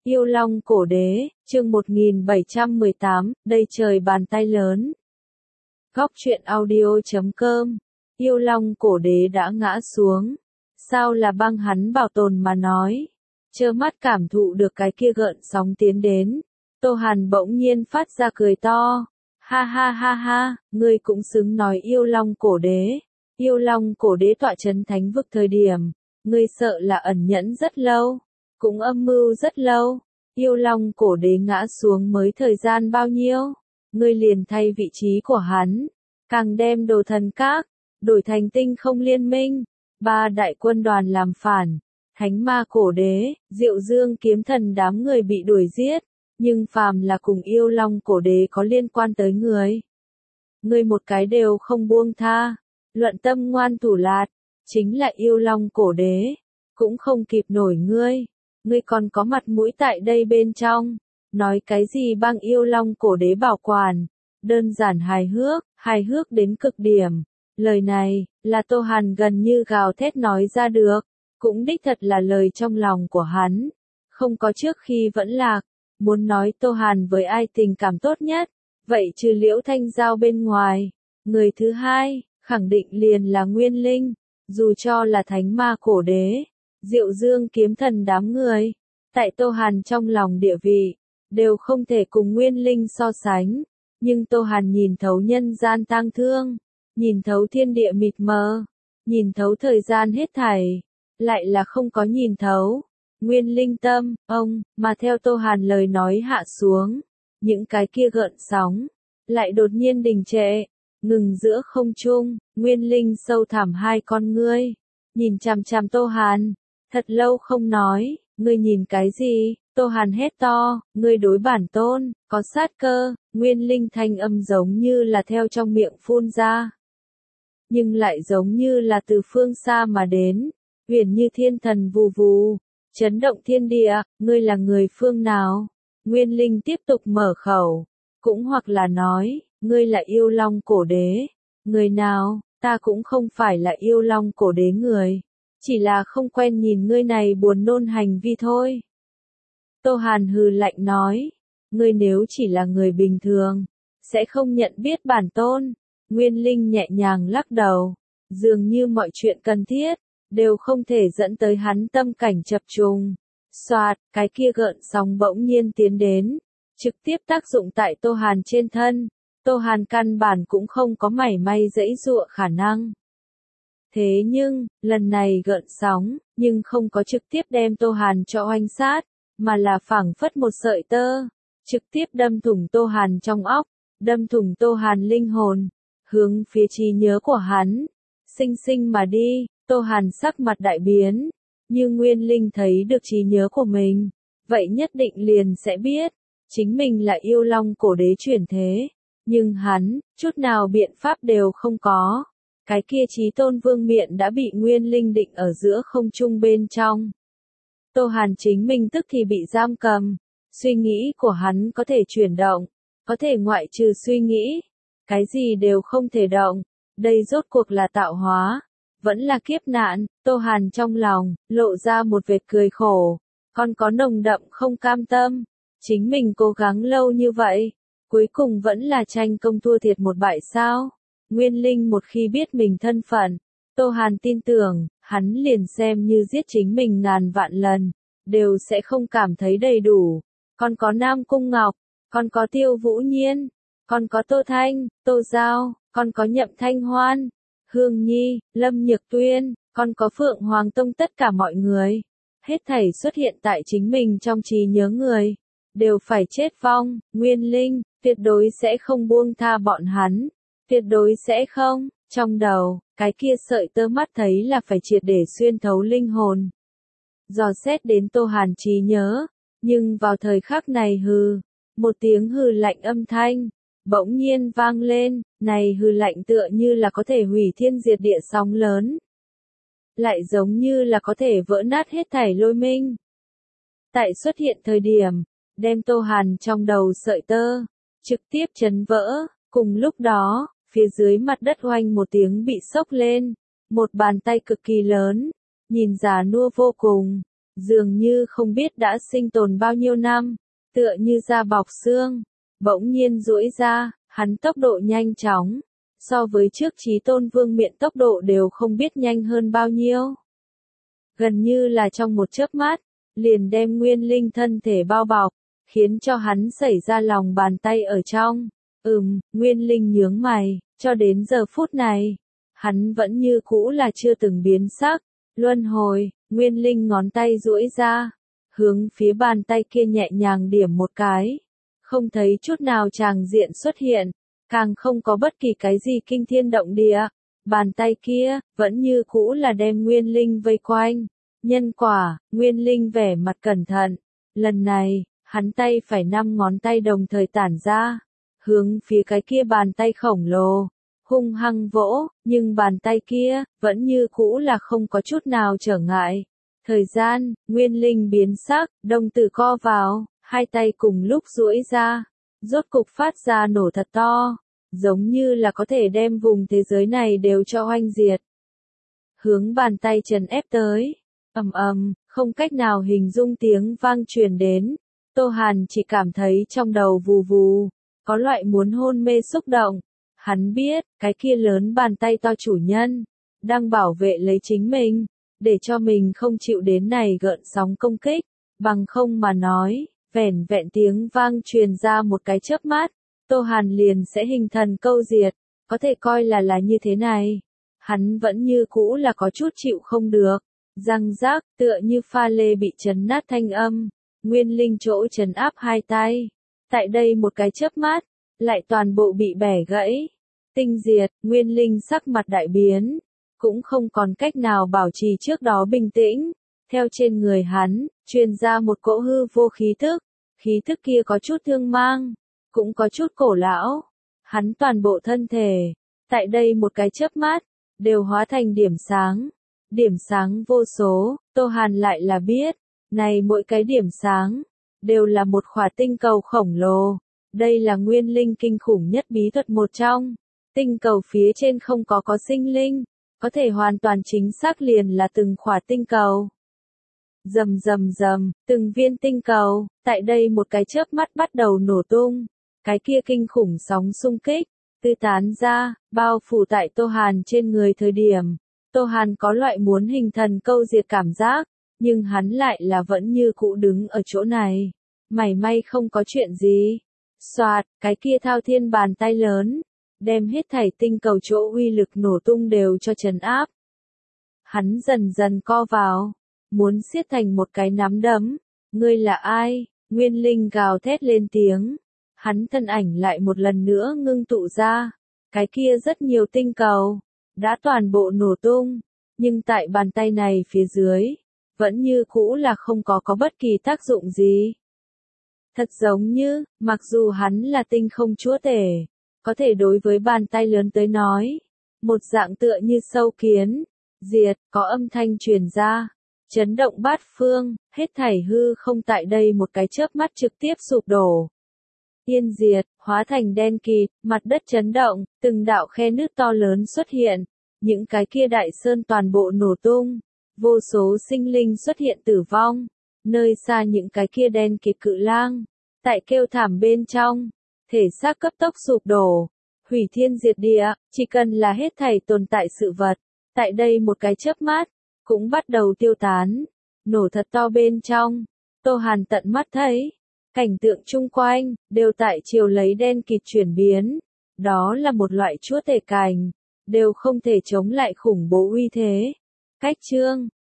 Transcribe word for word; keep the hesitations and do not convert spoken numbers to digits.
Yêu Long Cổ Đế, chương một nghìn bảy trăm mười tám, đây trời bàn tay lớn. Góc truyện audio chấm com. Yêu Long Cổ Đế đã ngã xuống. Sao là băng hắn bảo tồn mà nói. Trơ mắt cảm thụ được cái kia gợn sóng tiến đến. Tô Hàn bỗng nhiên phát ra cười to. Ha ha ha ha, ngươi cũng xứng nói Yêu Long Cổ Đế. Yêu Long Cổ Đế tọa trấn thánh vực thời điểm. Ngươi sợ là ẩn nhẫn rất lâu. Cũng âm mưu rất lâu. Yêu Long Cổ Đế ngã xuống mới thời gian bao nhiêu. Ngươi liền thay vị trí của hắn. Càng đem đồ thần các. Đổi thành tinh không liên minh. Ba đại quân đoàn làm phản. Thánh ma Cổ Đế, Diệu Dương kiếm thần đám người bị đuổi giết. Nhưng phàm là cùng Yêu Long Cổ Đế có liên quan tới người. Ngươi một cái đều không buông tha. Luận tâm ngoan thủ lạt. Chính là Yêu Long Cổ Đế. Cũng không kịp nổi ngươi. Ngươi còn có mặt mũi tại đây bên trong. Nói cái gì băng Yêu Long Cổ Đế bảo quản. Đơn giản hài hước, hài hước đến cực điểm. Lời này, là Tô Hàn gần như gào thét nói ra được. Cũng đích thật là lời trong lòng của hắn. Không có trước khi vẫn lạc. Muốn nói Tô Hàn với ai tình cảm tốt nhất. Vậy trừ Liễu Thanh Giao bên ngoài. Người thứ hai, khẳng định liền là Nguyên Linh. Dù cho là thánh ma Cổ Đế. Diệu Dương kiếm thần đám người. Tại Tô Hàn trong lòng địa vị. Đều không thể cùng Nguyên Linh so sánh. Nhưng Tô Hàn nhìn thấu nhân gian tang thương. Nhìn thấu thiên địa mịt mờ. Nhìn thấu thời gian hết thảy. Lại là không có nhìn thấu. Nguyên Linh tâm, ông, mà theo Tô Hàn lời nói hạ xuống. Những cái kia gợn sóng. Lại đột nhiên đình trệ. Ngừng giữa không trung. Nguyên Linh sâu thẳm hai con ngươi. Nhìn chằm chằm Tô Hàn. Thật lâu không nói. Ngươi nhìn cái gì? Tô Hàn hét to. Ngươi đối bản tôn. Có sát cơ. Nguyên Linh thanh âm giống như là theo trong miệng phun ra. Nhưng lại giống như là từ phương xa mà đến. Huyền như thiên thần vù vù. Chấn động thiên địa. Ngươi là người phương nào? Nguyên Linh tiếp tục mở khẩu. Cũng hoặc là nói. Ngươi là Yêu Long Cổ Đế. Người nào? Ta cũng không phải là Yêu Long Cổ Đế người. Chỉ là không quen nhìn ngươi này buồn nôn hành vi thôi. Tô Hàn hừ lạnh nói. Ngươi nếu chỉ là người bình thường. Sẽ không nhận biết bản tôn. Nguyên Linh nhẹ nhàng lắc đầu. Dường như mọi chuyện cần thiết. Đều không thể dẫn tới hắn tâm cảnh chập trùng. Xoạt, cái kia gợn sóng bỗng nhiên tiến đến. Trực tiếp tác dụng tại Tô Hàn trên thân. Tô Hàn căn bản cũng không có mảy may giãy giụa khả năng. Thế nhưng, lần này gợn sóng, nhưng không có trực tiếp đem Tô Hàn cho oanh sát, mà là phảng phất một sợi tơ, trực tiếp đâm thủng Tô Hàn trong óc, đâm thủng Tô Hàn linh hồn, hướng phía trí nhớ của hắn, sinh sinh mà đi. Tô Hàn sắc mặt đại biến, như Nguyên Linh thấy được trí nhớ của mình, vậy nhất định liền sẽ biết, chính mình là Yêu Long Cổ Đế chuyển thế, nhưng hắn, chút nào biện pháp đều không có. Cái kia Chí Tôn Vương miện đã bị Nguyên Linh định ở giữa không trung bên trong. Tô Hàn chính mình tức thì bị giam cầm. Suy nghĩ của hắn có thể chuyển động. Có thể ngoại trừ suy nghĩ. Cái gì đều không thể động. Đây rốt cuộc là tạo hóa. Vẫn là kiếp nạn. Tô Hàn trong lòng, lộ ra một vệt cười khổ. Còn có nồng đậm không cam tâm. Chính mình cố gắng lâu như vậy. Cuối cùng vẫn là tranh công thua thiệt một bại sao. Nguyên Linh một khi biết mình thân phận, Tô Hàn tin tưởng, hắn liền xem như giết chính mình ngàn vạn lần, đều sẽ không cảm thấy đầy đủ. Còn có Nam Cung Ngọc, còn có Tiêu Vũ Nhiên, còn có Tô Thanh, Tô Giao, còn có Nhậm Thanh Hoan, Hương Nhi, Lâm Nhược Tuyên, còn có Phượng Hoàng Tông, tất cả mọi người. Hết thảy xuất hiện tại chính mình trong trí nhớ người, đều phải chết vong. Nguyên Linh, tuyệt đối sẽ không buông tha bọn hắn. Tuyệt đối sẽ không, trong đầu, cái kia sợi tơ mắt thấy là phải triệt để xuyên thấu linh hồn. Dò xét đến Tô Hàn trí nhớ, nhưng vào thời khắc này hừ, một tiếng hừ lạnh âm thanh, bỗng nhiên vang lên, này hừ lạnh tựa như là có thể hủy thiên diệt địa sóng lớn. Lại giống như là có thể vỡ nát hết thảy lôi minh. Tại xuất hiện thời điểm, đem Tô Hàn trong đầu sợi tơ, trực tiếp chấn vỡ, cùng lúc đó, phía dưới mặt đất oanh một tiếng bị sốc lên, một bàn tay cực kỳ lớn, nhìn già nua vô cùng, dường như không biết đã sinh tồn bao nhiêu năm, tựa như da bọc xương, bỗng nhiên duỗi ra, hắn tốc độ nhanh chóng, so với trước Chí Tôn Vương miện tốc độ đều không biết nhanh hơn bao nhiêu. Gần như là trong một chớp mắt, liền đem Nguyên Linh thân thể bao bọc, khiến cho hắn xảy ra lòng bàn tay ở trong. Ừm, Nguyên Linh nhướng mày, cho đến giờ phút này, hắn vẫn như cũ là chưa từng biến sắc. Luân hồi, Nguyên Linh ngón tay duỗi ra, hướng phía bàn tay kia nhẹ nhàng điểm một cái. Không thấy chút nào tràng diện xuất hiện, càng không có bất kỳ cái gì kinh thiên động địa. Bàn tay kia, vẫn như cũ là đem Nguyên Linh vây quanh. Nhân quả, Nguyên Linh vẻ mặt cẩn thận. Lần này, hắn tay phải năm ngón tay đồng thời tản ra, hướng phía cái kia bàn tay khổng lồ, hung hăng vỗ, nhưng bàn tay kia, vẫn như cũ là không có chút nào trở ngại. Thời gian, Nguyên Linh biến sắc, đồng tử co vào, hai tay cùng lúc duỗi ra, rốt cục phát ra nổ thật to, giống như là có thể đem vùng thế giới này đều cho oanh diệt. Hướng bàn tay trần ép tới, ầm ầm, không cách nào hình dung tiếng vang truyền đến. Tô Hàn chỉ cảm thấy trong đầu vù vù, có loại muốn hôn mê xúc động. Hắn biết, cái kia lớn bàn tay to chủ nhân, đang bảo vệ lấy chính mình, để cho mình không chịu đến này gợn sóng công kích, bằng không mà nói, vẻn vẹn tiếng vang truyền ra một cái chớp mắt, Tô Hàn liền sẽ hình thần câu diệt, có thể coi là là như thế này. Hắn vẫn như cũ là có chút chịu không được, răng rác, tựa như pha lê bị chấn nát thanh âm, Nguyên Linh chỗ chấn áp hai tay. Tại đây một cái chớp mắt, lại toàn bộ bị bẻ gãy. Tinh diệt, Nguyên Linh sắc mặt đại biến, cũng không còn cách nào bảo trì trước đó bình tĩnh. Theo trên người hắn, truyền ra một cỗ hư vô khí thức, khí thức kia có chút thương mang, cũng có chút cổ lão. Hắn toàn bộ thân thể, tại đây một cái chớp mắt, đều hóa thành điểm sáng. Điểm sáng vô số, Tô Hàn lại là biết, này mỗi cái điểm sáng, đều là một khỏa tinh cầu khổng lồ. Đây là Nguyên Linh kinh khủng nhất bí thuật một trong. Tinh cầu phía trên không có có sinh linh, có thể hoàn toàn chính xác liền là từng khỏa tinh cầu. Rầm rầm rầm, từng viên tinh cầu, tại đây một cái chớp mắt bắt đầu nổ tung. Cái kia kinh khủng sóng xung kích, tư tán ra, bao phủ tại Tô Hàn trên người thời điểm. Tô Hàn có loại muốn hình thần câu diệt cảm giác, nhưng hắn lại là vẫn như cũ đứng ở chỗ này. Mảy may không có chuyện gì. Soạt, cái kia thao thiên bàn tay lớn, đem hết thảy tinh cầu chỗ uy lực nổ tung đều cho trấn áp. Hắn dần dần co vào, muốn siết thành một cái nắm đấm. Ngươi là ai? Nguyên Linh gào thét lên tiếng. Hắn thân ảnh lại một lần nữa ngưng tụ ra. Cái kia rất nhiều tinh cầu, đã toàn bộ nổ tung, nhưng tại bàn tay này phía dưới, vẫn như cũ là không có có bất kỳ tác dụng gì. Thật giống như, mặc dù hắn là tinh không chúa tể, có thể đối với bàn tay lớn tới nói, một dạng tựa như sâu kiến, diệt, có âm thanh truyền ra, chấn động bát phương, hết thảy hư không tại đây một cái chớp mắt trực tiếp sụp đổ. Yên diệt, hóa thành đen kịt, mặt đất chấn động, từng đạo khe nứt to lớn xuất hiện, những cái kia đại sơn toàn bộ nổ tung, vô số sinh linh xuất hiện tử vong, nơi xa những cái kia đen kịt cự lang, tại kêu thảm bên trong, thể xác cấp tốc sụp đổ, hủy thiên diệt địa, chỉ cần là hết thảy tồn tại sự vật, tại đây một cái chớp mắt, cũng bắt đầu tiêu tán, nổ thật to bên trong, Tô Hàn tận mắt thấy. Cảnh tượng chung quanh, đều tại chiều lấy đen kịt chuyển biến. Đó là một loại chúa tể cảnh, đều không thể chống lại khủng bố uy thế. Cách chương